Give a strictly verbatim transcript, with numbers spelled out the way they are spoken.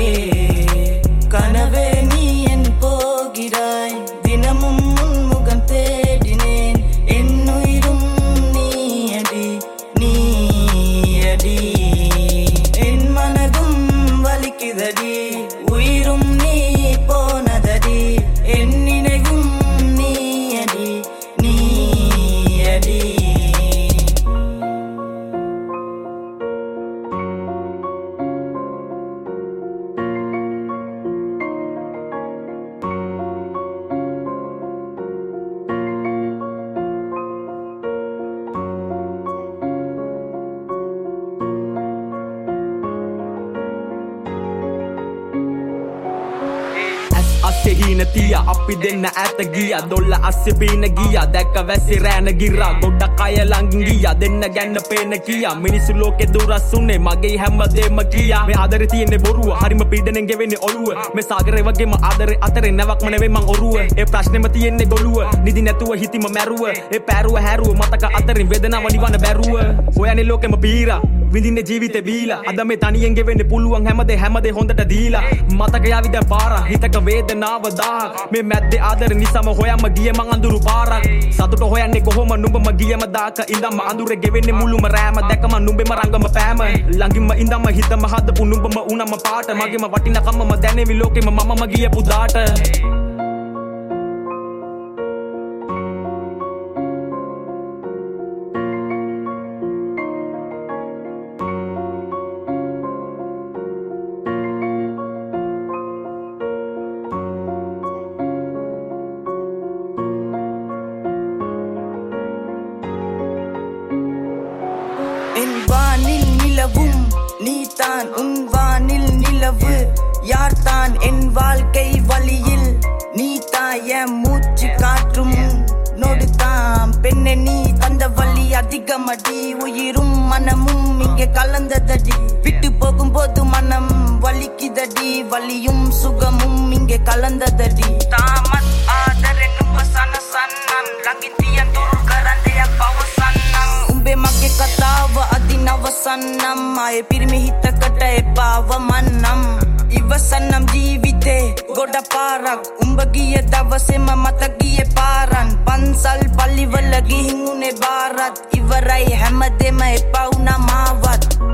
වගේ කනවේ நீயன் போகிறாய் தினமும் முகம் தேடினேன் என்னுயிரும் நீயடி நீயடி என் மனதும் வலிக்குதடி உயிரும் நீ போனதடி என் நினைவும் நீயடி நீயடி අස්සේ හීන තියා අපි දෙන්න ඈත ගියා දොල්ල අස්සේ පීන ගියා දැක්ක වැස්සේ රෑන ගිරා ගොඩක් අය ළඟින් ගියා දෙන්න ගැන්න පේන කියා මිනිස්සු ලෝකේ දුරස් උනේ මගේ හැමදේම කියා මේ ආදරේ තියෙන්නේ බොරුව හරිම පීඩනෙන් ගෙවෙන්නේ ඔළුව මේ සාගරේ වගේම ආදරේ අතරේ නැවක්ම නෙවෙයි මං ඔරුව ඒ ප්‍රශ්නෙම තියෙන්නේ ගොළුව නිදි නැතුව හිතිම මැරුව ඒ පෑරුව හැරුව මතක අතරින් වේදනාව නිවන බැරුව හොයන්නේ ලෝකෙම පීරා විඳින්නේ ජීවිතේ බීලා අද මේ තනියෙන් ගෙවෙන්නේ පුළුවන් හැමදේ හැමදේ හොඳට දීලා මතක යාවි දැන් පාර හිතක වේදනාව දාහක් මේ මැද්දේ ආදර නිසම හොයම්ම ගියේ මං අඳුරු පාරක් සතුට හොයන්නේ කොහොම නුඹම ගියම දාක ඉඳන්ම අඳුරේ ගෙවෙන්නේ මුළුම රෑම දැකම නුඹෙම රංගම පෑම ළඟින්ම ඉඳන්ම හිතම හදපු නුඹම උනම පාට මගේම වටිනකමම දැනෙවි ලෝකෙම මමම ගියපු දාට என் வானில் நிலவும் நீதான் உன் வானில் நிலவு யார்தான் என் வாழ்க்கை வழியில் நீதான் என் மூச்சு காற்றும் நொடித்தான் பெண்ணே நீ தந்த வழி அதிகமடி உயிரும் மனமும் இங்கே கலந்ததடி விட்டு போகும்போது மனம் வலிக்குதடி வலியும் சுகமும் இங்கே கலந்ததடி தாமத் ආදරෙනුඹ සනසන්නම් ළඟින් තියන් දුරු කරන්දයක් පවසන්නම් උඹේ මගේ කතාව අදින් අවසන්නම් ආයේ පිරිමි හිතකට එපාව මන්නම් ඉවසන්නම් ජීවිතේ ගොඩ පාරක් උඹ ගිය දවසේම මත ගියේ පාරන් පන්සල් පල්ලිවල ගිහින් උනේ බාරත් ඉවරයි හැමදේම එපා වුණා මාවත්